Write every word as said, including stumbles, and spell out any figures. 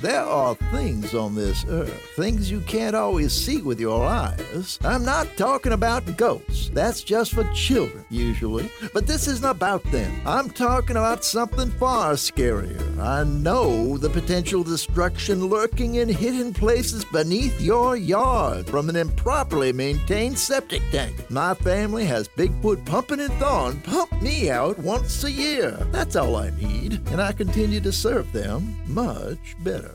There are things on this earth, things you can't always see with your eyes. I'm not talking about ghosts. That's just for children, usually. But this isn't about them. I'm talking about something far scarier. I know the potential destruction lurking in hidden places beneath your yard from an improperly maintained septic tank. My family has Bigfoot pumping and thawing pump me out once a year. That's all I need, and I continue to serve them much better.